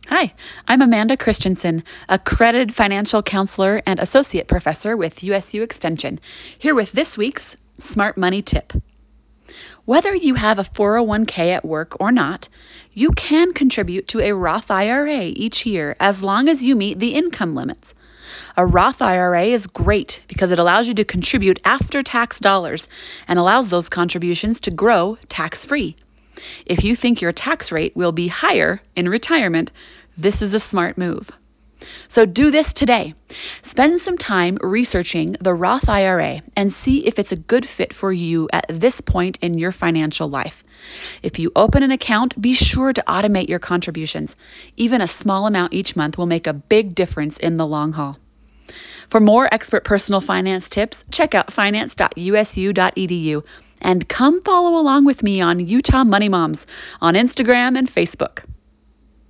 Hi, I'm Amanda Christensen, accredited financial counselor and associate professor with USU Extension, here with this week's Smart Money Tip. Whether you have a 401k at work or not, you can contribute to a Roth IRA each year as long as you meet the income limits. A Roth IRA is great because it allows you to contribute after-tax dollars and allows those contributions to grow tax-free. If you think your tax rate will be higher in retirement, this is a smart move. So do this today. Spend some time researching the Roth IRA and see if it's a good fit for you at this point in your financial life. If you open an account, be sure to automate your contributions. Even a small amount each month will make a big difference in the long haul. For more expert personal finance tips, check out finance.usu.edu and come follow along with me on Utah Money Moms on Instagram and Facebook.